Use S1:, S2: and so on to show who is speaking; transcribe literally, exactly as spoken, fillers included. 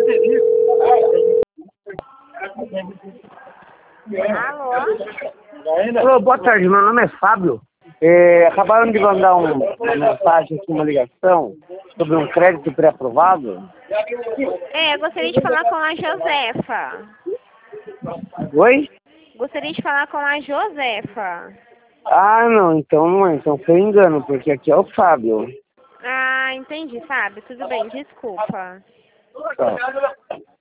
S1: Alô?
S2: Alô, boa tarde, meu nome é Fábio. É, acabaram de mandar um, uma mensagem aqui, uma ligação, sobre um crédito pré-aprovado.
S1: É, eu gostaria de falar com a Josefa.
S2: Oi?
S1: Gostaria de falar com a Josefa.
S2: Ah, não, então não é, então foi engano, porque aqui é o Fábio.
S1: Ah, entendi, Fábio. Tudo bem, desculpa.
S2: Tá.